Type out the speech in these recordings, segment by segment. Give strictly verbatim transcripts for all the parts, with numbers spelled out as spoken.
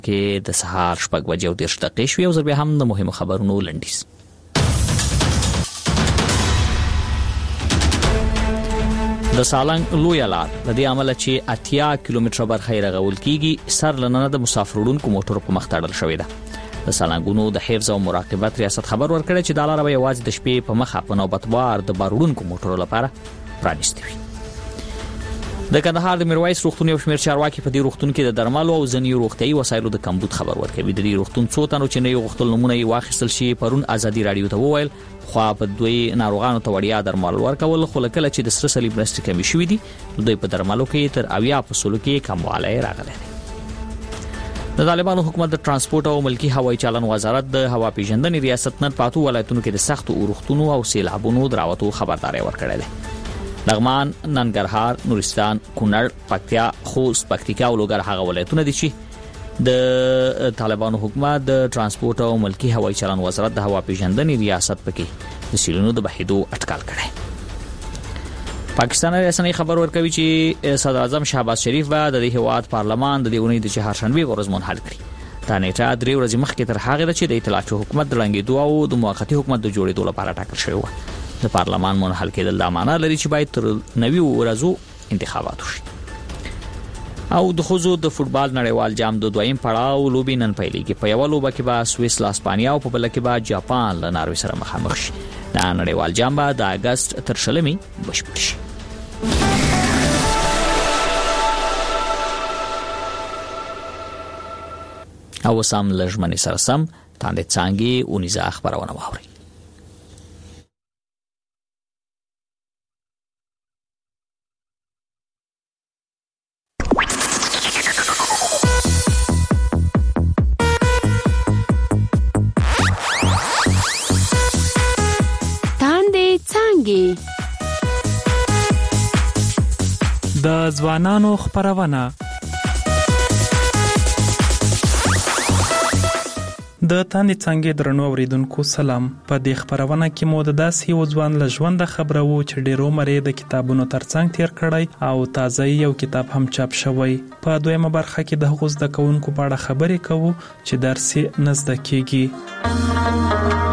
کې د سهار شپږ بجې او دېرش دقیقې شوې او زه بیا هم د مهمو خبرونو لنډیز. د سالنګ لویه لار د دې عمله چې اتیا کیلومتره برخه یې رغول کیږي سر لننه د مسافر وړونکو موټرو په مخ تړل شوې ده. د سالنګونو د حفظ او مراقبت ریاست خبر ورکړی چې د لاره به یوازې د شپې په مخه په نوبتوار د بار وړونکو موټرو لپاره پرانیستې وي. د کندهار د میرویس روغتون یو شمېر چارواکي په دې روغتون کې د درملو او ځینې روغتیایي وسایلو د کمبود خبر ورکوي. د دې روغتون څو تنو چې نه یو غوښتل نمونه یې واخیستل شي پرون ازادي راډیو ته وویل خو په دوی ناروغانو ته وړیا درمل ورکول خو کله چې د سره صلیب مرستې کمی شوې دي دوی په درملو کې تر اویا په سلو کې کموالی راغلی دی. د طالبانو حکومت د ترانسپورت او ملکی هوایي چلن وزارت د هوا پیژندنې ریاست نن پاتو ولایتونو کې د سختو اورښتونو او سیلابونو دراوتو خبرداري ورکړې ده. لغمان، ننګرهار، نورستان، کونړ، پکتیا، خوست، پکتیکا او لوګر هغه ولایتونه دي چې د طالبانو حکومت د ترانسپورت او ملکی هوایي چلن وزارت د هوا پیژندنې ریاست پکې د سیلونو د بهیدو اټکل کړی. پاکستان رسنۍ خبر ورکوي چې صدر اعظم شهباز شریف به د دې هیواد پارلمان د دې ونې د چهارشنبه ورځ منحل کړي. دا نیټه درې ورځې مخکې تر هغه چې د ائتلافي حکومت د ړنګېدو او د موقتی حکومت د جوړېدو لپاره ټاکل شوی و. د پارلمان منحل کېدل د معنا لري چې باید تر نوي ورځو انتخابات وشي. او د خوځو د فوتبال نړیوال جام د دویم پړاو لوبي نن پیلېږي. په یو لوبه کې به سویس له اسپانیا او په بل کې به جاپان له ناروې سره مخامخ شي. دا نړیوال جام به د اگست تر شلمې بشپړ شي. او سم لژمنې سره سم تاندې څانګې اونیزه خبرونه واوري. د ځوانانو خبرونه. د تاندې څنګه درنو اوریدونکو سلام. په دې خبرونه کې مو د داسې یو ځوان له ژوند خبرو چې ډیرو مری د کتابونو ترڅنګ تیر کړی او تازه یو کتاب هم چاپ شوی. په دویمه برخه کې د هغو زده کوونکو په اړه خبرې کوو چې درس یې نه زده کیږي.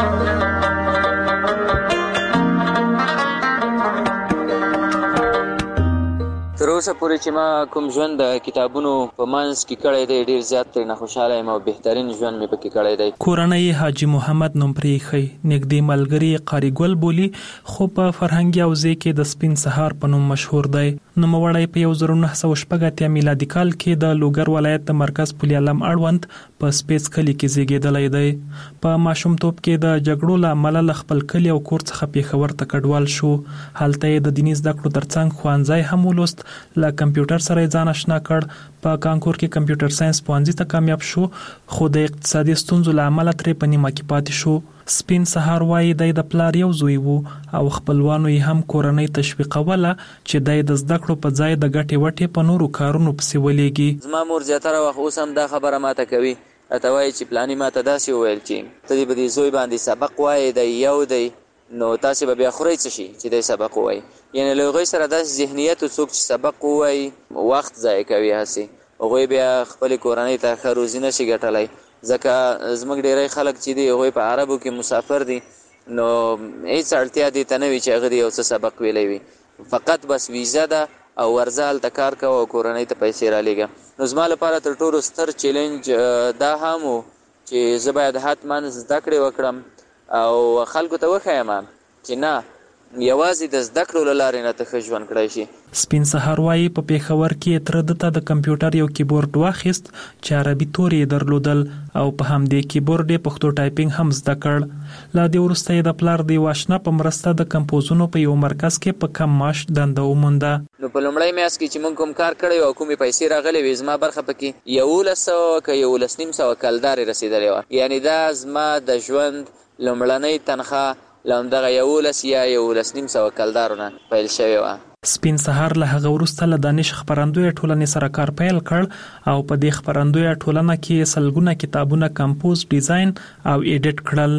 تر اوسه پورې چې ما کوم ژوند د کتابونو په منځ کې کړی دی ډیر زیات ترې نه خوشاله یم او بهترین ژوند مې پکې کړی دی. کورنۍ حاجي محمد نوم پرېښی، نږدې ملګري قاري ګل بولي خو په فرهنګي حوزې کې د سپین سهار په نوم مشهور دی. نوموړی په یو زر نه سوه شپږ اتیا میلادي کال کې د لوګر ولایت د مرکز پل علم اړوند په سپیڅ کلي کې زیږېدلی دی. په ماشومتوب کې د جګړو له امله له خپل کلي او کور څخه پېښور ته کډوال شو. هلته یې د دیني زده کړو ترڅنګ ښوونځی هم ولوست. له کمپیوټر سره یې ځان اشنا کړ. په کانکور کې کمپیوټر ساينس پوهنځي ته کامیاب شو خو د اقتصادي ستونزو له امله ترې په نیمه کې پاتې شو. سپین سهار وایي دی د پلار یو زوی وو او خپلوانو یې هم کورنۍ تشویقوله چې دی د زده کړو په ځای د ګټې وټې په نورو کارونو پسې ولېږي. زما مور زیاتره وخت اوس هم دا خبره ماته کوي، راته وایي چې پلاني ماته داسې وویل چې ته دې به دې زوی باندې سبق وایې دی یو دی نو تاسې به بیا خورئ څه شي چې دی سبق ووایي. یعنې له هغوی سره داسې ذهنیت څوک چې سبق ووایي وخت ضایع کوي، هسې هغوی بیا خپلې کورنۍ ته ښه روزي نه شي ګټلی. ځکه زموږ ډیری خلک چې دي هغوی په عربو کې مسافر دي نو هیڅ اړتیا دې ته نه وي چې هغه دې یو څه سبق ویلی وي، فقط بس ویزه ده او ورځه هلته کار کوه او کورنۍ ته پیسې رالیږه. نو زما لپاره تر ټولو ستر چیلنج دا هم و چې زه باید حتما زده کړې وکړم او خلکو ته وښیم چې نه یوازې د زده کړو له لارې نه ته ښه ژوند کړی شي. سپین سهار وایي په پېښور کې تره ده ته د کمپیوټر یو کیبورډ واخیست چې عربي تورې یې درلودل او په همدې کیبورډ یې پښتو ټایپینګ هم زده کړ. له دې وروسته یې د پلار د یو اشنا په مرسته د کمپوزونو په یو مرکز کې په کم معاش دنده ومونده. نو په لومړی میاشت کې چې موږ کوم کار کړی او کومې پیسې راغلې وې زما برخه پکې یولس سوه که یولس نیم سوه کلدارې رسېدلې وه. یعنې دا زما د ژوند لومړنۍ تنخواه له همدغه یولس یا یولس نیم سوه کلدارو نه پیل شوې وه. سپین سهار له هغه وروسته له دانش خپرندویه ټولنې سره کار پیل کړ او په دې خپرندویه ټولنه کې سلګونه کتابونه کمپوز، ډیزاین او ایډیټ کړل.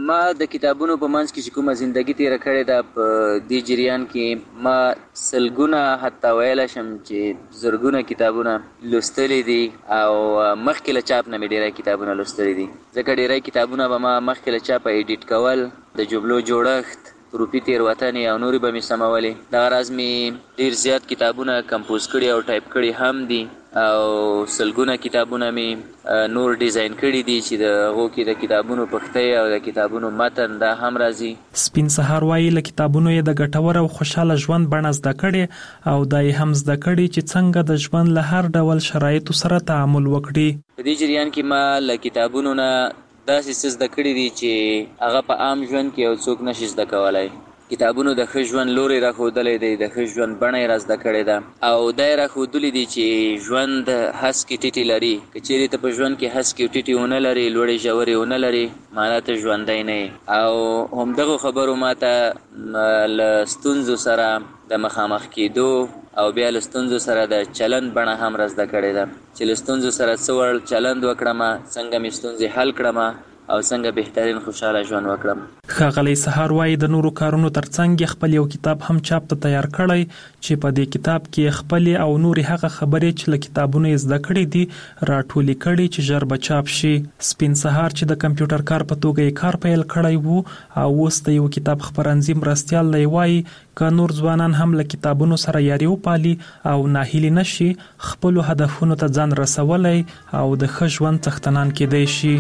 ما د کتابونو په منځ کې چې کومه زندگی تیره کړې ده په دې جریان کې ما سلګونه حتی ویلی شم چې زرګونه کتابونه لوستلی دي او مخکې له چاپ نه مې ډېری کتابونه لوستلی دي ځکه ډېری کتابونه به ما مخکې له چاپه ایډیټ کول د جملو جوړښت روپی تیروتنې او نورې به مې سمولې دغه راز مې ډېر زیات کتابونه کمپوز کړي او ټایپ کړي هم دي او سلګونه کتابونه مې نور ډیزاین کړي دي چې د هغو کې د کتابونو پښتۍ او د کتابونو متن دا هم راځي. سپین سهار وایي له کتابونو یې د ګټور او خوشحاله ژوند بڼه زده کړې او دا یې هم زده کړي چې څنګه د ژوند له هر ډول شرایطو سره تعامل وکړي. په دې جریان کې ما له کتابونو نه داسې څه زده کړي دي چې هغه په عام ژوند کې یو څوک نشي زده کولی. کتابونو د ښه ژوند لوري راښودلی دی، د ښه ژوند بڼه یې را زده کړې ده او دا یې راښودلي دي چې ژوند هسکې ټیټې لري. که چیرې ته په ژوند کې هسکې ټیټې ونه لرې، لوړې ژورې ونه لرې، معنا ته ژوندی نه یې. او همدغو خبرو ما ته له ستونزو سره د مخامخ کېدو او بیا له ستونزو سره د چلند بڼه هم را زده کړې ده چې له ستونزو سره څه ډول چلند وکړم، څنګه مې ستونزې حل کړم او څنګه بهترین خوشاله ژوند وکړم. ښاغلی سهار وایي د نورو کارونو ترڅنګ خپل یو کتاب هم چاپ ته تیار کړی چې په دې کتاب کې خپلې او نورې هغه خبرې چې له کتابونو یې زده کړې دي راټولې کړي چې ژر به چاپ شي. سپین سهار چې د کمپیوټر کار په توګه یې کار پیل کړی وو او اوس د یو کتاب خپرندوی مرستیال دی وایي که نور ځوانان هم له کتابونو سره یاري وپالي او ناهیلي نشي، خپلو هدفونو ته ځان رسولی او د ښه ژوند څښتنان کېدی شي.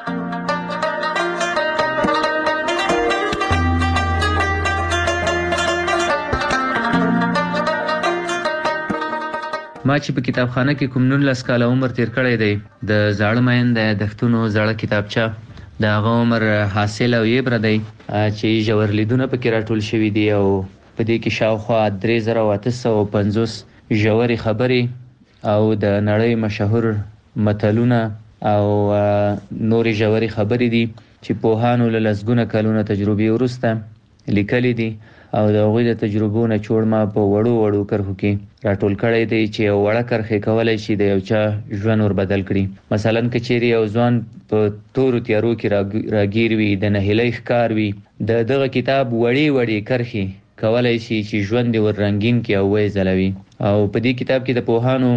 ما چې په کتابخانه کې کوم نولس کاله عمر تیر کړی دی، د زاړه مین د یادښتونو زړه کتابچه د هغه عمر حاصل او یبره دی چې ژور لیدونه پکې راټول شوي دي او په دې کې شاوخوا درې زره او اته سوه پنځوس ژورې خبرې او د نړۍ مشهور متلونه او نورې ژورې خبرې دي چې پوهانو له لسګونه کلونه تجربې وروسته لیکلي دي او د هغوی د تجربو نه چوړ ما په وړو وړو کرښو کې راټول کړی دی چې یو وړه کرښې کولی شي د یو چا ژوند ور بدل کړي. مثلا که چیرې یو ځوان په تورو تیارو کې راګیر وي، د نهیلۍ ښکار وي، د دغه کتاب وړې وړې کرښې کولی شي چې ژوند یې ور رنګین کړي او ویې ځلوي. او په دې کتاب کې د پوهانو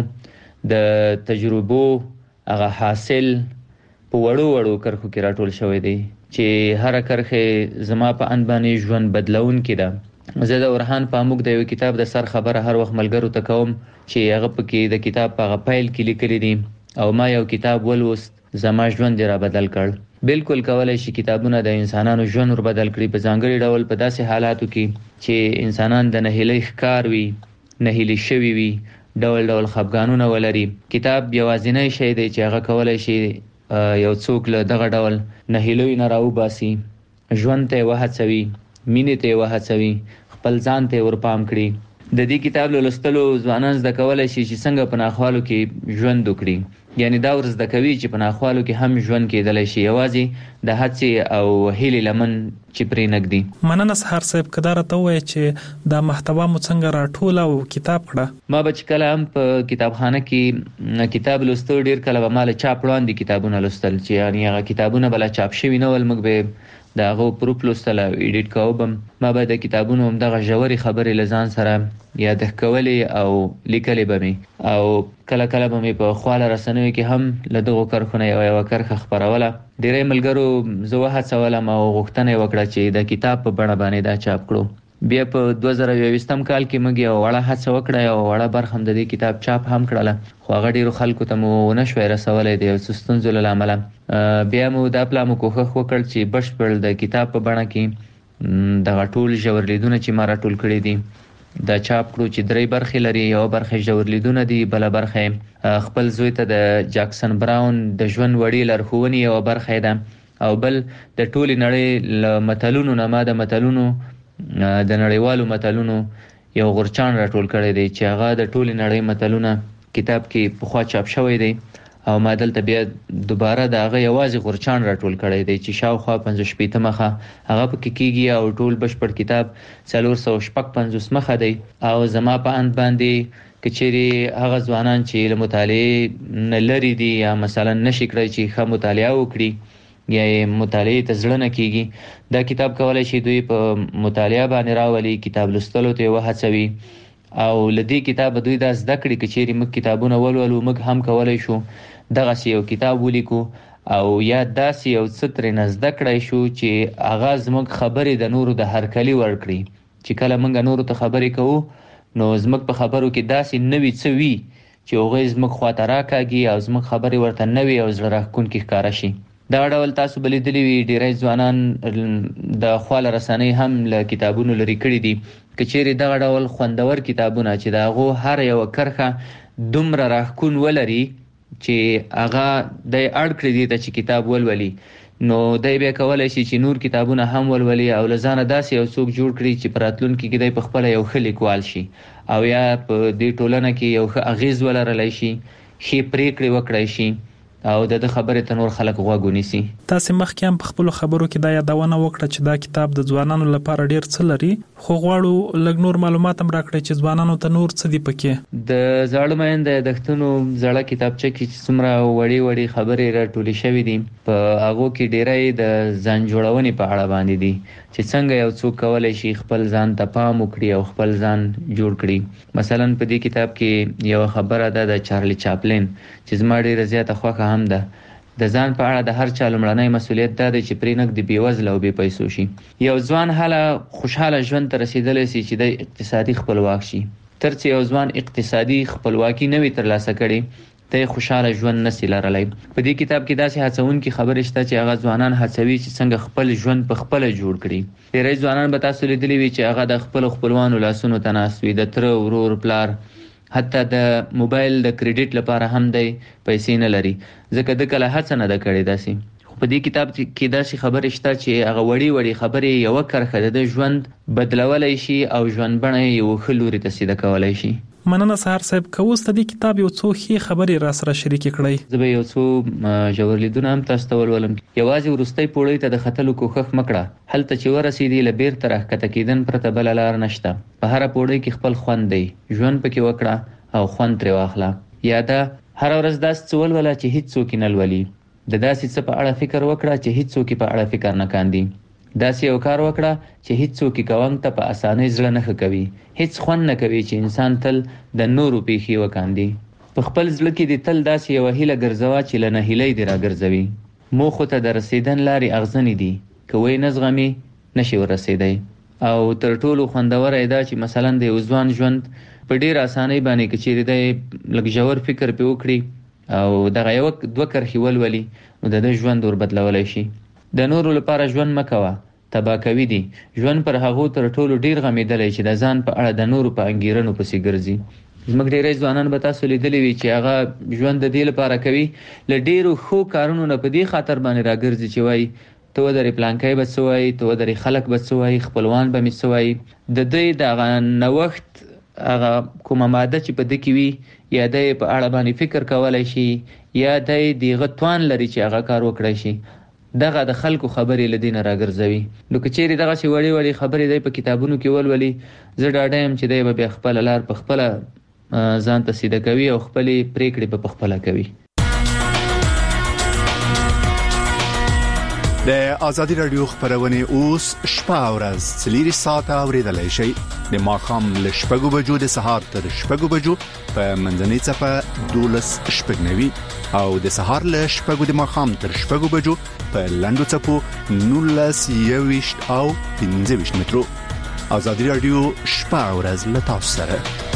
د تجربو هغه حاصل په وړو وړو کرښو کې راټول شوی دی چې هر کرښه زما په اند باندې ژوند بدلون کې ده. زه د ورهان پاموک د یو کتاب د سر خبره هر وخت ملګرو ته کوم چې هغه پکې د کتاب په هغه پیل کې لیکلي دي او ما یو کتاب ولوست، زما ژوند یې را بدل کړ. بالکل کولی شي کتابونه د انسانانو ژوند ور بدل کړي په ځانګړي ډول په داسې حالاتو کې چې انسانان د نهیلۍ ښکار وي، نهیلي شوي وي، ډول ډول خفګانونه ولري. کتاب یوازینی شی دی چې هغه کولی شي یو څوک له دغه ډول نهیلیو نه راوباسي، ژوند ته یې وهڅوي، مینې ته یې وهڅوي، خپل ځان ته یې ورپام کړي. د دې کتاب له لوستلو ځوانان زده کولی شي چې څنګه په ناخوالو کې ژوند وکړي. یعنی دا ور زده کوي چې په ناخوالو کې هم ژوند کېدلی شي، یوازې د هڅې او هیلې لمن چې پرې نږدي. مننه سهار صاحب، که دا راته ووایې چې دا محتوا مو څنګه راټوله او کتاب کړه؟ ما به چې کله هم په کتابخانه کې کتاب لوستو، ډېر کله به ما له چاپ وړاندې کتابونه لوستل چې یعنی هغه کتابونه به لا چاپ شوي نه ول، موږ به د هغو پروف لوستل او ایډیټ کوو به. ما به د کتابونو همدغه ژورې خبرې له ځان سره یادښت کولې او لیکلې به مې او کله کله به مې په خواله رسنیو کې هم له دغو کرښو نه یوه یوه کرښه خپروله. ډېری ملګرو زه وهڅولم او غوښتنه یې وکړه چې د کتاب په بڼه باندې دا چاپ کړو. بیا په دوه زره یوویشتم کال کې موږ یوه وړه هڅه وکړه، یوه وړه برخه هم د دې کتاب چاپ هم کړله، خو هغه ډېرو خلکو ته مو ونه شوی رسولی د یو څه ستونزو له امله. بیا مو دا پلا مو کوښښ وکړ چې بشپړ د کتاب په بڼه کې دغه ټول ژور لیدونه چې ما راټول کړي دي دا چاپ کړو چې درې برخې لري. یوه برخه ژور لیدونه دي، بله برخه خپل زوی ته د جاکسن براون د ژوند وړې لارښوونې یوه برخه ده، او بل د ټولې نړۍ له متلونو نه ما د متلونو د نړیوالو متلونو یو غورچاڼ راټول کړی دی چې هغه د ټولې نړۍ متلونه کتاب کې پخوا چاپ شوی دی او ما دلته بیا دوباره د هغه یوازې غورچاڼ راټول کړی دی چې شاوخوا پنځه شپېته مخه هغه پکې کېږي او ټول بشپړ کتاب څلور سوه شپږ پنځوس مخه دی. او زما په اند باندې که چیرې هغه ځوانان چې له مطالعې نه لرې دي یا مثلا نشي کړی چې ښه مطالعه وکړي، یا مطالعه ته زړه نه کیږي، دا کتاب کولای شي دوی په مطالعه باندې راولي، کتاب لوستلو ته وهڅوي او لدی کتاب دوی دا زده کړي چې چیرې موږ کتابونه ولولو موږ هم کولای شو دغه یو کتاب ولیکو او یا داسې یو څه ترې زده کړی شو چې هغه زموږ خبرې د نورو د هرکلي ورکړي، چې کله موږ نورو ته خبرې کوو نو زموږ په خبرو کې داسې نوي څه وي چې هغوی زموږ خواته راکاږي او زموږ خبرې ورته نوي او زړه راښکونکي ښکاره شي. دا ډول تاسو به لیدلي وي ډېری ځوانان د خواله رسنۍ هم له کتابونو لرې کړي دي، که چیرې دغه ډول خوندور کتابونه چې د هغو هر یوه کرښه دومره راښکون ولري چې هغه دی اړ کړي دي ته چې کتاب ولولي، نو دی بیا کولی شي چې نور کتابونه هم ولولي او له ځانه داسې یو څوک جوړ کړي چې په راتلونکي کې دی په خپله یو ښه لیکوال شي او یا په دې ټولنه کې یو ښه اغیز ولرلی شي، ښې پریکړې وکړی شي او د د خبرې ته نور خلک غوږ ونیسي. تاسې مخکې هم په خپلو خبرو کې دا یادونه وکړه چې دا کتاب د ځوانانو لپاره ډېر څه لري، خو غواړو لږ نور معلومات هم راکړئ چې ځوانانو ته نور څه دي پکې. د زاړه مین د یادښتونو زړه کتابچه کې چې څومره وړې وړې خبرې راټولې شوې دي په هغو کې ډېری د ځان جوړونې په اړه باندې دي چې څنګه یو څوک کولی شي خپل ځان ته پام وکړي او خپل ځان جوړ کړي. مثلا په دې کتاب کې یوه خبره ده د چارلی چاپلین چې زما ډېره زیاته خوښه هم ده. د ځان په اړه د هر چا لومړنی مسؤلیت دا دی چې پرې نږ د بېوزله او بې پیسو شي. یو ځوان هله خوشحاله ژوند ته رسېدلی سي چې د اقتصادي خپلواک شي، تر څه یو ځوان اقتصادي خپلواکي نه وي ترلاسه کړې ته خوشحاله ژوند نسي لرلی. په دې کتاب کې داسې هڅونکي خبرې شته چې هغه ځوانان هڅوي چې څنګه خپل ژوند په خپله جوړ کړي. ډېری ځوانان به تاسو لیدلي وي چې هغه د خپلو خپلوانو لاسونو ته ناست وي، د تره ورور پلار، حتی د موبایل د کریډیټ لپاره هم دی پیسې نه لري ځکه د کله هڅه نه ده کړې داسې. خو په دې کتاب کې داسې خبرې شته چې هغه وړې وړې خبرې یوه کرښه د ژوند بدلولی شي او ژوند بڼه یې یو ښه لوري ته سیده کولی شي. مننه سهار صاحب، که اوس د دې کتاب یو څو ښې خبرې را سره شریکې کړئ. زه به یو څو ژور لیدونه هم تاسو ته ولولم. یوازې وروستۍ پوړۍ ته د ختلو کوښښ مه کړه، هلته چې ورسېدې له بیرته راښکته کېدن پرته بله لار نشته. په هره پوړۍ کې خپل خوند دی، ژوند پکې وکړه او خوند ترې واخله. یا دا هره ورځ داسې څه ولوله چې هیڅ څوک یې نه لولي، د داسې څه په اړه فکر وکړه چې هیڅ څوک په اړه فکر نه کاندي، داسې یو کار وکړه چې هیڅ څوک کوونګ ته په اسانۍ زړه نه ښه کوي، هیڅ خوند نه کوي چې انسان تل د نورو پیښې وکاندي. په خپل زړه کې دې تل داسې یوه هیله ګرځوه چې له نهیلۍ دې راګرځوي. موخو ته د رسېدن لارې اغزنې دي، که وی نه زغمي نشي ورسېدی. او تر ټولو خوندوره یې دا چې مثلا د یو ځوان ژوند په ډېر اسانۍ باندې که چیرې دی لږ ژور فکر پې وکړي او دغه یوه دوه کرښې ولولي نو د ده ژوند ور بدلولی شي. د نورو لپاره ژوند مه کوه، تباه کوي دي. ژوند پر هغو تر ټولو ډېر غمېدلی چې د ځان په اړه د نورو په انګېرنو پسې ګرځي. زموږ ډېری ځوانان به تاسو لیدلی وي چې هغه ژوند د دې لپاره کوي له ډېرو ښو کارونو نه په دې خاطر باندې راګرځي چې وایي ته ودرې پلانکی به څه وایي، ته ودرې خلک به څه وایي، خپلوان به مې څه وایي. د دوی د هغه نوښت هغه کومه ماده چې په ده کې وي یا دی په اړه باندې فکر کولی شي یا دی د هغه توان لري چې هغه کار وکړی شي، دغه د خلکو خبرې له دې نه راګرځوي. نو که چیرې دغسې وړې وړې خبرې دی په کتابونو کې ولولي، زه ډاډه یم چې دی به بیا خپله لار په خپله ځان ته سیده کوي او خپلې پرېکړې به په خپله کوي. د آزادي رادیو خبرونه اوس شپه او ورځ څلور ساعته اوریدلای شئ. د ماښام له شپږو بجو د سهار تر شپږو بجو په منځنۍ څپه دولس شپږ نوي او د سهار له شپږو د ماښام تر شپږو بجو په لنډو څپو نولس یوویشت او پنځه ویشت مترو. آزادي رادیو شپه او ورځ له تاسو سره.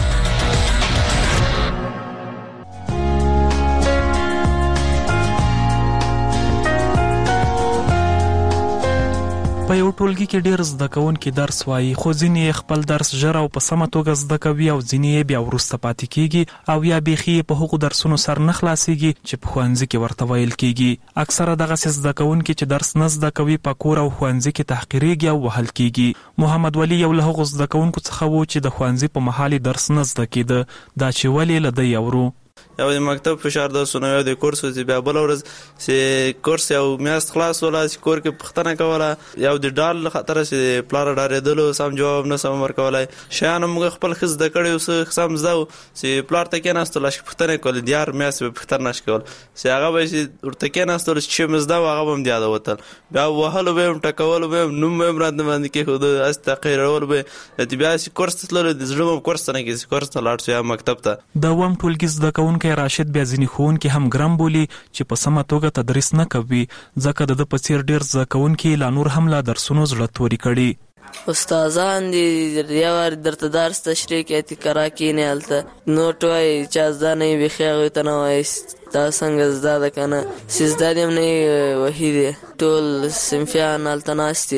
په یو ټولګي کې ډېر زده کوونکي درس وایي، خو ځینې خپل درس ژر او په سمه توګه زده کوي او ځینې بیا وروسته پاتې کیږي او یا بیخي په هغو درسونو سر نه خلاصیږي چې په ښوونځي کې ورته ویل کیږي. اکثره دغسې زده کوونکي چې درس نه زده کوي په کور او ښوونځي کې تحقیریږي او وهل کیږي. محمد ولی یو له هغو زده کوونکو څخه و چې د ښوونځي په مهال درس نه زده کېده. دا چې ولې له ده یورو یو د مکتب فشار د سونه یو د کورس چې بیا بل ورځ چې کورس یو میاشت خلاص ولا چې کور کې پښتنه کوله یو د ډال خطر چې پلار ډارېدلو سم جواب نه سم ورکولای شیان موږ خپل خز د کړي اوس سم زو چې پلار ته کې ناستل چې پښتنه کول دیار میاشت به پښتنه نش کول چې هغه به چې ورته کې ناستل چې مزدا هغه هم دیاده وتل بیا وهلو به ټکول به نوم به مراد باندې کې خود است تقریر به چې بیا چې کورس تلل د زړه کورس نه کې کورس ته لاړ شو مکتب ته د وم ټولګي زده کوونکی راشد بیا ځینې ښوونکي هم ګرم بولي چې په سمه توګه تدریس نه کوي ځکه د په څیر ډیر زده کوونکي لا نور هم لا درسونو زړه توري کړي. استادان دي یو درته درس تشریح کوي تکرار کینې هلته نوټ وایي چې زده نه وي ښه هغوی ته نه وایي دا څنګه زده ده که نه چې زده دې هم نه وهي دي ټول صنفیان هلته ناست دي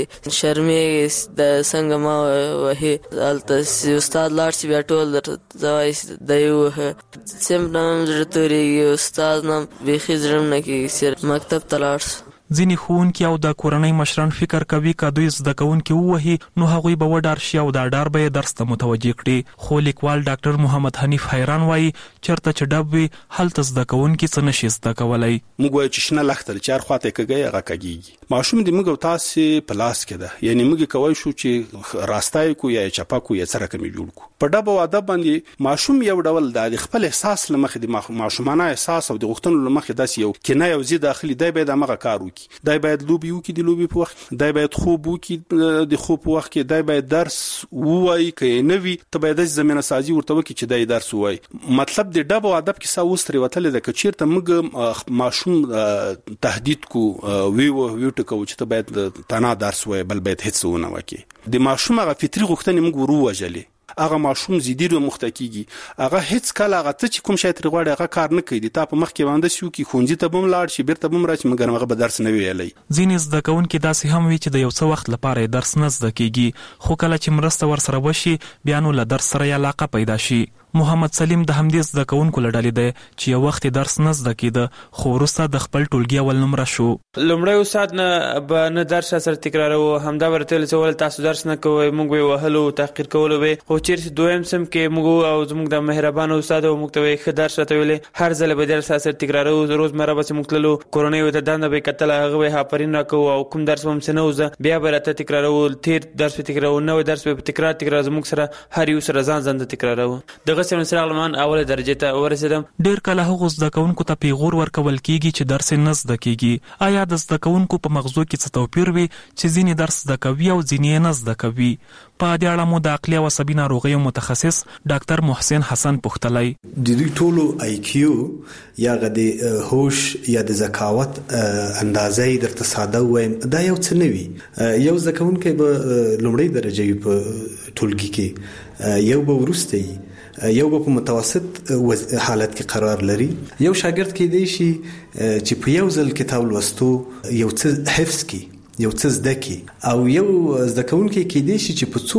شرمېږي د څنګه ما وهي هلته چې استاد لاړ شي بیا ټول درته وایي دی ووهه صنف نه هم زړه تورېږي استاد نه هم بیخي زړه نه کېږي چې مکتب ته لاړ شو. ځینې ښوونکي او د کورنۍ مشران فکر کوي که دوی زده کوونکي ووهي نو هغوی به وډار شي او دا ډار به یې درس ته متوجه کړي. خو لیکوال ډاکټر محمد حنیف حیران وایي چېرته چې ډب وي هلته زده کوونکي څه نشي زده کولی. موږ وایو چې شنه لښته چې هر خواته یې کږی هغه کږېږي. ماشوم د موږ او تاسې په لاس کې ده یعنې موږ کولی شو چې راسته یې کړو یا یې چپه کړو یا څه رقم یې جوړ کړو. په ډب او ادب باندې ماشوم یو ډول د خپل احساس له مخې د ماشومانه احساس او د غوښتنو له مخې داسې یو کنه یو ضد داخلي دی باید همغه کار وکړي دی باید لوبي وکړي د لوبي په وخت دی باید خوب وکړي د خوب په وخت کې دی باید درس ووایي که یې نه وي ته باید داسې زمینه سازي ورته وکړي چې دی درس ووایي. مطلب د ډب او ادب کیسه اوس ترې وتلې ده که چېرته موږ ماشوم تهدید کو ویو ویو ټکو چې ته باید تنها درس ووایي بل باید هېڅ ونه وکړي د ماشوم هغه فطري غوښتنې موږ ور ووژلې هغه ماشوم زیدي رو مخته کیږي هغه هیڅ کله هغه ته چې کوم شی ترې غواړي هغه کار نه کوي تا په مخ کې باندې شو کې ښوونځي ته به هم لاړ شي بیرته به هم راشي مګر هغه به درس نه ویلی. ځینې زده کوونکي داسې هم وي چې د یو څه وخت لپاره یې درس نه زده کیږي خو کله چې مرسته ورسره وشي بیا نو له درس سره یې علاقه پیدا شي. محمد سلیم د همدې زده کوونکو له ډلې دی چې یو وخت درس نه زده کېده خو وروسته د خپل ټولګي اول نمره شو. لومړی استاد نه به نه درس سره تکراروه همدا به راته ویل چې ولې تاسو درس نه کوئ موږ به یې وهلو تحقیر کولو به خو چېرې دویم صنف کې موږ او زموږ د مهربانه استاد او موږ ته به ښه درس راته ویلی هر ځل به درس سره تکراروو روزمره بسې موږ تللو کورنۍ ورته دنده به یې کتله هغه به یې آفرین راکوو او کوم درس به هم څه نه وزده بیا به راته تکراروو تېر درس به تکراروو نوی درس به تکرار تکرار زموږ سره هر یو سره ځان ځان ته تکراروو. دغسې ورسره عالمان اوله درجې ته ورسېدم. ډېر کله هغو زده کوونکو ته پیغور ورکول کېږي چې درس نه زده کېږي. آیا د زده کوونکو په مغزو کې څه توپیر وي چې ځینې درس زده کوي او ځینې یې نه زده کوي؟ په دې اړه مو د عقلي او عصبي ناروغیو متخصص ډاکټر محسن حسن پوښتلی. د دوی ټولو آی کیو یا د هوش یا د ذکاوت اندازې درته ساده وایم دا یو څه نه وي. یو زده کوونکی به لومړۍ درجه وي په ټولګي کې یو به وروسته وي یو به په متوسط حالت کې قرار لري یو شاګرد کېدی شي چې په یو ځل کتاب لوستو یو څه حفظ کړي یو څه زده کړي او یو زده کوونکی کېدی شي چې په څو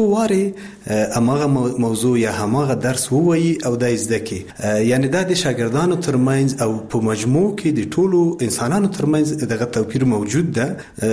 وارې هماغه موضوع یا هماغه درس ووایي او دا یې زده کړي. یعنې دا د شاګردانو ترمنځ او په مجموع کې د ټولو انسانانو ترمنځ دغه توپیر موجود ده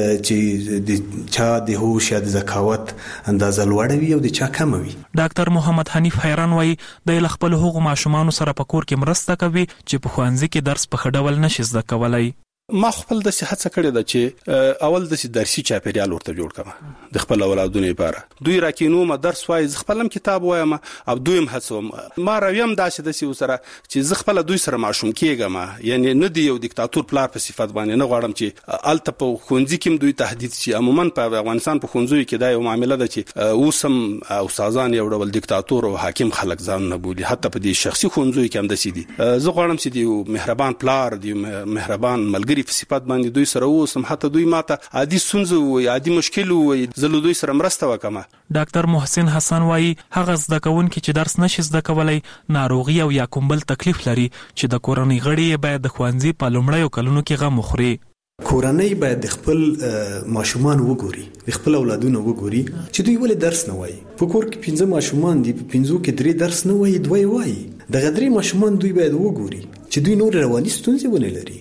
چې د چا د هوش یا د ذکاوت اندازه لوړه وي او د چا کمه وي. ډاکټر محمد حنیف حیران وایي د له خپلو هغو ماشومانو سره په کور کې مرسته کوي چې په ښوونځي کې درس په ښه ډول نشي زده کولی. ما خپل د هڅه کړې ده چې اول د درسي چاپیریال ورته جوړ کړم د خپل اولادونو لپاره دوی راکینو ما درس وایي ز خپلم کتاب وایم او دویم هڅوم ما راویم داسې د سی سره چې ز خپل دوی سره ماشوم کېږم یعنی نه دی یو دیکتاتور پلار په صفت باندې نه غواړم چې الته په ښوونځي کې دوی تهدید شي. عموما په افغانستان په ښوونځیو کې دا یو معامله ده چې اوسم استادان یو ډول دیکتاتور او حاکم خلک ځان نه بولي حتی په دې شخصي ښوونځیو کې هم داسې دي. زه غواړم چې دی مهربان پلار دی مهربان ملګری په صفات باندې دوی سره اوسم حتی دوی ماته عادي ستونزه وي عادي مشکل وي زه دوی سره مرسته وکم. ډاکټر محسن حسن وایي هغه زده کوونکي چې درس نشي زده کولی ناروغي او یا کوم بل تکلیف لري چې د کورنۍ غړي باید د ښوونځي په لومړیو کلونو کې غم وخوري. کورنۍ باید د خپل ماشومان وګوري د خپل اولادونو وګوري چې دوی ولې درس نه وایي. په کور کې پنځه ماشومان دي په پنځو کې درې درس نه وایي دوی وایي دغه درې ماشومان دوی باید وګوري چې دوی نور رواني ستونزې ونه لري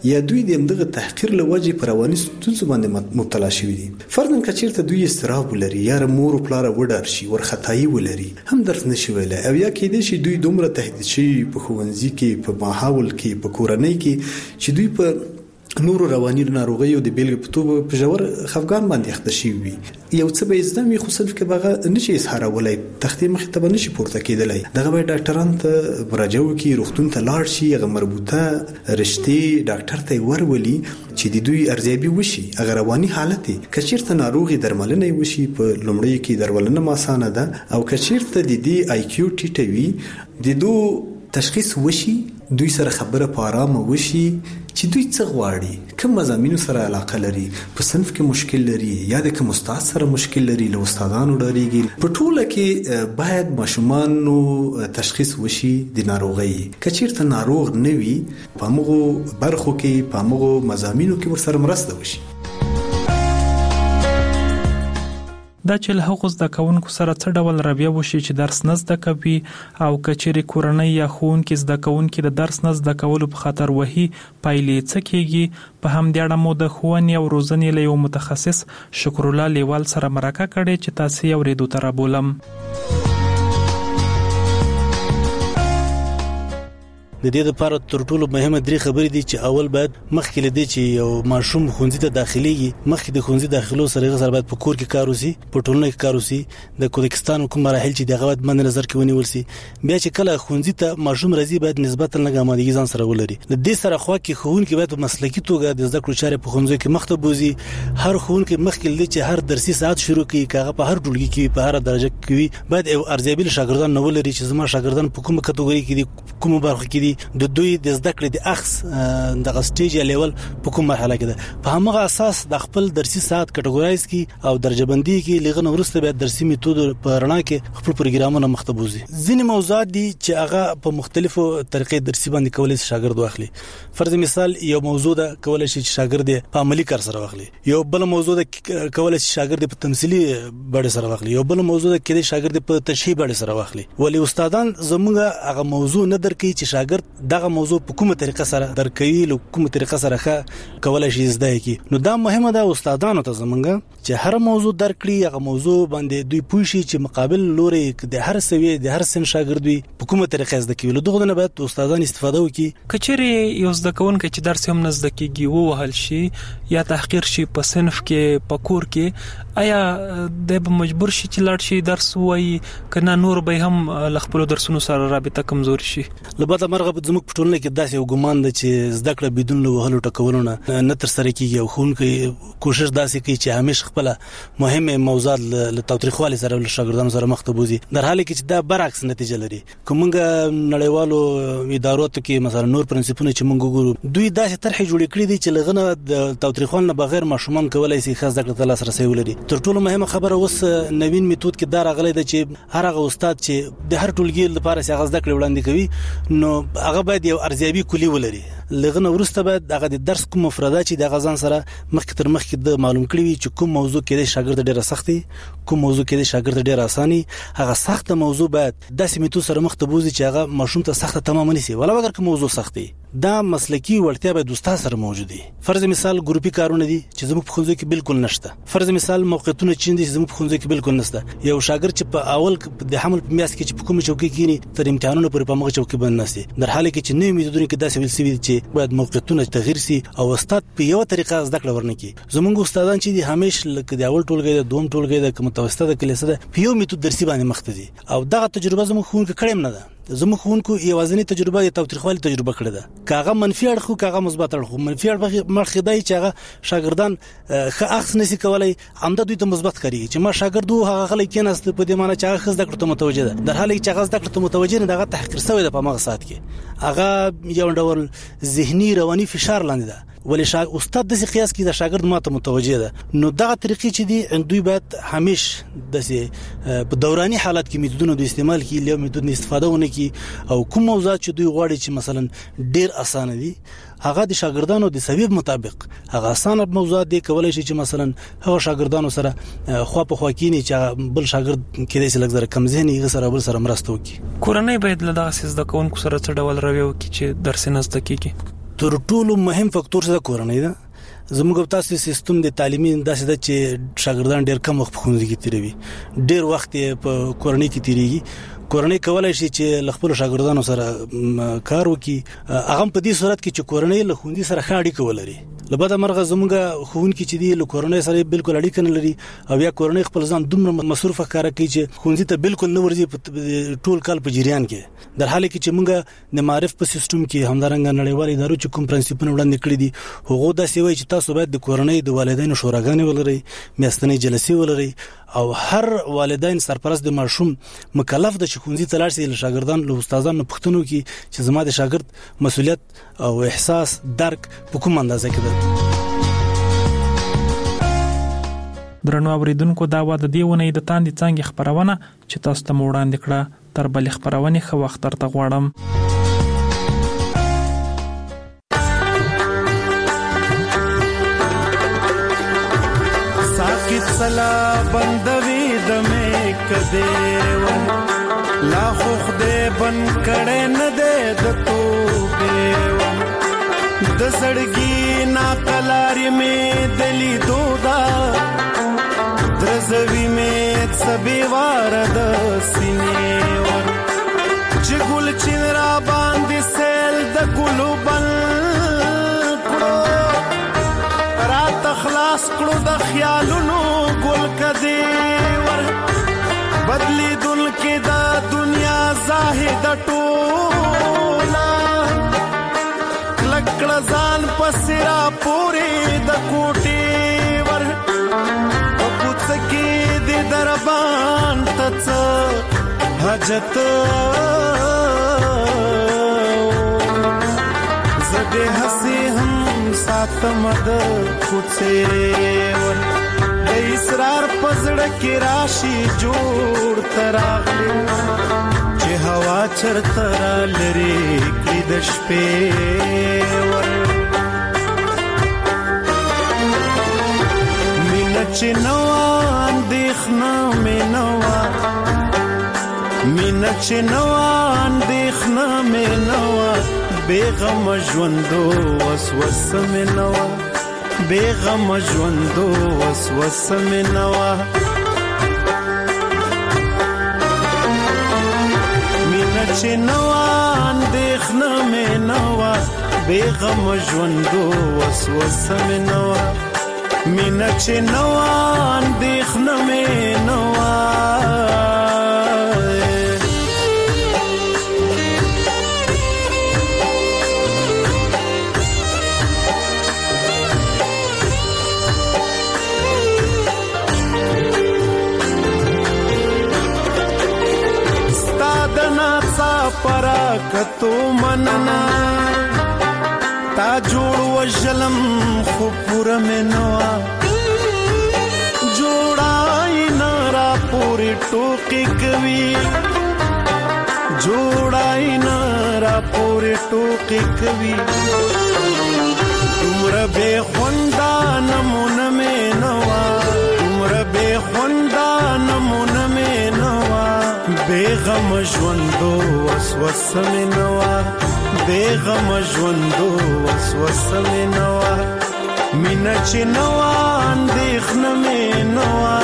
یا دوی د همدغه تحقیر له وجې په رواني ستونزو باندې مبتلا شوي دي. فرضاً که چېرته دوی اضطراب ولري یا مور او پلاره وډار شي، ورختایي ولري، هم درس نشي ویلی، او یا کېدای شي دوی دومره تهدید شي په ښوونځي کې، په ماحول کې، په کورنۍ کې چې دوی په نورو رواني ناروغیو د بیلګې په توګه په ژور خفګان باندې اخته شوي وي. یو څه به یې زده وي خو صرف کې به هغه نشي اظهارولی، تختې مخې ته به نشي پورته کېدلی. دغه باید ډاکټرانو ته مراجعه وکړي، روغتون ته لاړ شي، هغه مربوطه رشتې ډاکټر ته یې ورولي چې د دوی ارزیابي وشي، هغه رواني حالت یې. که چېرته ناروغي درملنه یې وشي، په لومړیو کې درملنه اسانه ده، او که چېرته د دې آی کیو ټیټه وي، د دو تشخیص وشي، دوی سره خبره په آرامه وشي چې دوی څه غواړي، کوم مضامینو سره علاقه لري، په صنف کې مشکل لري یا د کوم استاد سره مشکل لري، له استادانو ډارېږي. په ټوله کې باید ماشومانو تشخیص وشي د ناروغۍ. که چېرته ناروغ نه وي، په همغو برخو کې، په همغو مضامینو کې ورسره مرسته وشي. دا چې له هغو زده کوونکو سره څه ډول رویه وشي چې درس نه زده کوي، او که چیرې کورنۍ یا ښوونکي زده کوونکي د درس نه زده کولو په خاطر وهي، پایلې څه کېږي. په همدې اړه مو د ښوونې او روزنې له یو متخصص شکرالله لیوال سره مرکه کړې چې تاسې یې اورېدو ته رابولم. د دې لپاره تر ټولو مهمه درې خبرې دي چې اول باید مخکې لدی چې یو ماشوم ښوونځي ته داخليږي، مخکې د ښوونځي داخلو سره هغه سره باید په کور کې کار وسی، په ټولنه کې کار وسی، د کوزاکستان کوم مراحل چې دغه باید مند نظر کې ونیول سي. بیا چې کله ښوونځي ته ماشوم راځي باید نسبتا لږه آمادګي ځان سره ولري. د دې سره خو کې ښوونکي باید په مسلکي توګه د زده کړو چارې په ښوونځي کې مخته بوزي. هر ښوونکي مخکې لدی چې هر درسي ساعت شروع کړي، کاغه په هر ټولګي کې په هر درجه کې باید ارزیابي شاګردان نه ولري چې زما شاګردان په کومه کټګوري کې دي، کومه برخه کې دي، د دوی د زده کړې د اخص د سټیج یا لیول په کوم مرحله کې ده. په همغه اساس د خپل درسي ساعت کټګورایز کی او درجه بندي کې لغه نورسته به درسي میتود په رڼا کې خپل پروګرامونه مختبوزي. ځینې موضوعات دي چې هغه په مختلفو طریقې درسي باندې کولای شي شاګرد واخلي. فرض مثال یو موضوع ده کولای شي شاګرد په عملی کار سره واخلي، یو بل موضوع ده کولای شي شاګرد په تمثيلي بڼه سره واخلي، یو بل موضوع ده کې شاګرد په تشریح بڼه سره واخلي. ولی استادان زموږه هغه موضوع نه درکې چې شاګرد دغه موضوع په کومه طریقه سره درکوي، له کومه طریقه سره ښه کولای شي زده کی. نو دا مهمه ده استادانو ته زمونږه چې هر موضوع درکړي، هغه موضوع باندې دوی پوه شي چې مقابل لوري د هر سوي د هر سن شاګرد وي په کومه طریقه زده کوي. له دغه نه باید استادان استفاده وکړي. کچېرې یو زده کوونکی چې درس هم نه زده کیږي وو وهل شي یا تحقیر شي په صنف کې، په کور کې، آیا د به مجبور شي چې لاړ شي درس وایي، کنه نور به هم ل خپل درسونو سره رابطه کمزور شي؟ لبته مرغه زموږ په ټولنه کې داسې یو ګمان ده چې زده کړه بدون له وهلو ټکولو نه نه تر سره کیږي، او ښوونکی کوشش داسې کوي چې همیشه خپل مهمه موضوعات له تاوتریخوالي سره له شاګردانو سره مخ ته بوزي، در حال کې چې دا برعکس نتیجه لري. کومه نړیوالو ادارو ته کې مثلا نور پرنسپونه چې موږ ګورو، دوی داسې طرحې جوړې کړې دي چې لغنه د تاوتریخوالي نه بغیر ماشومان کولای شي خاص ذکر ته لاس رسي ولري. تر ټولو مهمه خبره اوس نوین میتود کې دا راغلی ده چې هر هغه استاد چې د هر ټولګي لپاره څنګه زده کړې وړاندې کوي، نو هغه باید یو ارزیابي کلی ولري. لغنه ورسته باید هغه د درس کوم مفردات چې د غزان سره مخکې تر مخکې د معلوم کړی وي چې کوم موضوع کې د شاګرد ډیره سختي، کوم موضوع کې د شاګرد ډیره اساني. هغه سخته موضوع باید داسې میتود سره مخ ته بوزي چې هغه ماشوم ته سخته تمام نشي، ولا اگر کوم موضوع سختي دا مسلکی وړتیا به دوستا سره موجود دي. فرض مثال ګروپي کارونه دي چې زموږ په ښوونځي کې بالکل نشته. فرض مثال موقعیتونه چې دي زموږ په ښوونځي کې بالکل نشته. یو شاګرد چې په اول د حمل په میاس کې چې په کومه چوکۍ کېني تر امتحانونو پورې په مغه چوکۍ باندې نشي، در حال کې چې نوې میتودونه کې داسې ویل سوي چې باید موقعیتونه تغیر سي او استاد په یو طریقه زده کړه ورنکي. زموږ استادان چې دي همیشه لکه د اول ټولګي د دوم ټولګي د متوسطه کلیسه ده په یو میتود درسي باندې مخته دي، او دغه تجربه زموږ ښوونکي کړم نه ده. زموږ ښوونکو یوازینی تجربه د تاوتریخوالي تجربه کړې ده، کاغه منفي اړخ کاغه مثبت اړخ. منفي اړخ مرخدای چې هغه شاګردان ښه اخص نشي کولای، عمده دوی ته مثبت کوي چې ما شاګردو هغه خلک کېناست په دې معنی چې هغه خزده کړته متوجه ده، در حال کې چې هغه زده کړته متوجه نه دغه تحقیر شوی ده په مغه سات کې، هغه یو ډول ذهني رواني فشار لاندې ده. ولې شا استاد د قیاس کې د شاګرد ماته متوجه ده. نو دغه طریقې چې دي دوی باید همیشه د په دوراني حالت کې میتودونو د استعمال کې له میتود استفاده ونه کی، او کوم موضوعات چې دوی غواړي چې مثلا ډیر اسانه دي هغه د شاګردانو د سبب مطابق هغه اسانه موضوعات دي کولای شي چې مثلا هغه شاګردانو سره خوا په خوا کینی چې بل شاګرد کې د سلګ زره کم ذهني سره بل سره مرسته وکړي. کورنۍ باید له دغه سیس د کوونکو سره څه ډول رویه وکړي چې درس نه زده کیږي؟ تر ټولو مهم فاکتور څه کورنۍ ده. زموږ تاسو سیستم د تعلیمي داسې د چې شاګردان ډېر کم وخت په ښوونځي کې تیروي، ډېر وخت په کورنۍ کې تیریږي. کورنۍ کولای شي چې خپل شاګردانو سره کار وکړي، هغه په دې صورت کې چې کورنۍ له ښوونځي سره ښه اړیکه ولري. لبدا مرغه زموږ ښوونکي چې دی له کورنۍ سره بالکل اړیکه نه لري او یا کورنۍ خپل ځان دومره مصروف ښکارا کوي چې ښوونځي ته بالکل نه ورځي ټول کال په جریان کې، در حاله کې چې موږ د معرف په سیستم کې همدارنګه نړیوال ادارو چې کوم پرنسپونه وړاندې کړی دي هغه داسې وایي چې تاسو باید د کورنۍ د والدینو شوراګانې ولرئ، میاشتنۍ جلسې ولرئ او هر والدین سرپرست د ماشوم مکلف د ښوونځي ته لاړ شي، له شاګردانو له استادانو پوښتنه وکړي چې زما د شاګرد مسؤلیت او احساس درک په کوم اندازه کې ده. درنو اوریدونکو دا و د دې ونې د تاندې څنګه خبرونه چې تاسو ته وړاندې کړه. تر بل خبرونه خو وخت ترته غواړم. ساکت سلا بندوي د مې کده و لا خو خدای بن کړه نه ده د توبه د زړګي نا قلاري مې دلی دودا درزوی میں سبی وارد سینے ور چې ګل چې را باندې سیل د ګلو بل کړو رات خلاص کړو د خیالونو ګل کدی ور بدلی دل کې دا دنیا زاهد ټولا لکړه ځان پسرا پوری د کوټي ور سکی دی دربان تڅ حاجت زده ہسی ہم سات مد کوڅه ور د اسرار پزړه کې راشي جوړ تراغلی چې هوا چرته لري کې د شپې ور چې نوا اندېښنه مې نوا مینه چې نوا اندېښنه مې نوا بېغم ژوندو وسوسه مې نوا بېغم ژوندو وسوسه مې نوا مینه چې نوا اندېښنه مې نوا بېغم ژوندو وسوسه مې نوا مینا چې نوا اندېښنه مې نوا ستا د ناڅاپه راکتو مننه تا جوړ وژلم خو پوره مې نوا جوړای نه را پورې ټوکې کوي جوړای نه را پورې ټوکې کوي دومره بې خونده نمونه مې نوا دومره بې خونده نمونه مې نوا بېغم ژوندو وسوسه مې نوا بېغم ژوندو وسوسه مې نوا مینه چې نوا اندېښنه مې نوا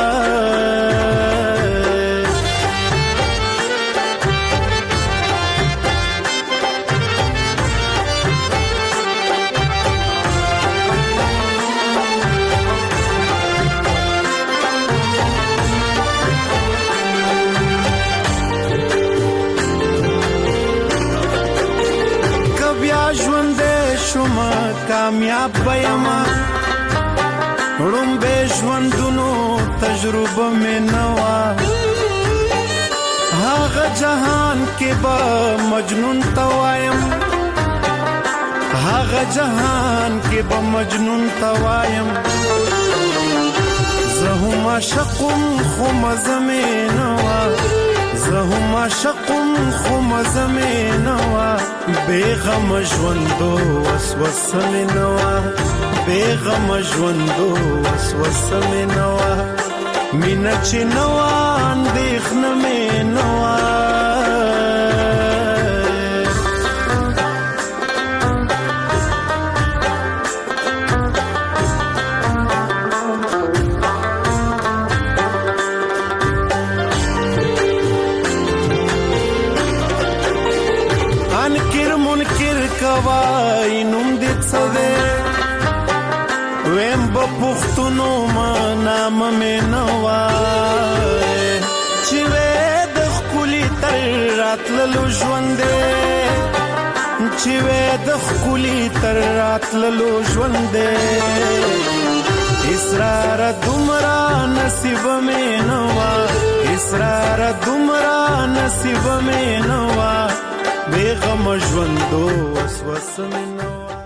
کامیاب بېما وړم به ژوندونو تجربه مې نوا هغه جهان کې به مجنون توایم هغه جهان کې به مجنون توایم زه هم عاشقم خو مزه مې نوا زه هم عاشقم خو مزه مې نوا بېغم ژوندو وسوسه مې نوا بېغم ژوندو وسوسه مې نوا مینه چې نوا اندېښنه مې نوا نام مې نوا چې وې د خولي تر راتللو ژوندې چې وې د خولي تر راتللو ژوندې اسرار دومره نصیب مې نوا اسرار دومره نصیب مې نوا بے غم ژوندو وسوسه مې نوا